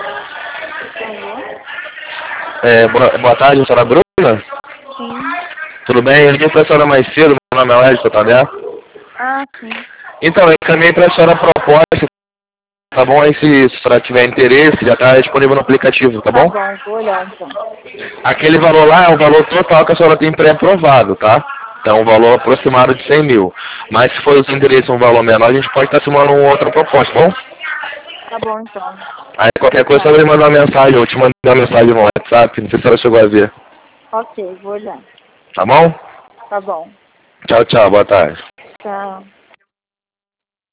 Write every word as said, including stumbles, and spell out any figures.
É, boa, boa tarde, senhora Bruna? Sim. Tudo bem? Eu liguei para a senhora mais cedo, meu nome é Edson, tá vendo? Ah, sim. Então, eu encaminhei para a senhora a proposta, tá bom? Aí se, se a senhora tiver interesse, já está disponível no aplicativo, tá, Tá bom? bom, vou olhar então. Aquele valor lá é o valor total que a senhora tem pré-aprovado, tá? Então, um valor aproximado de cem mil. Mas se for o seu interesse um valor menor, a gente pode estar simulando uma outra proposta, tá bom? Tá bom então. Aí qualquer coisa, só me mandar uma mensagem, eu te mandei uma mensagem no WhatsApp, não sei se a senhora chegou a ver. Ok, vou olhar. Tá bom? Tá bom. Tchau, tchau, boa tarde. Tchau.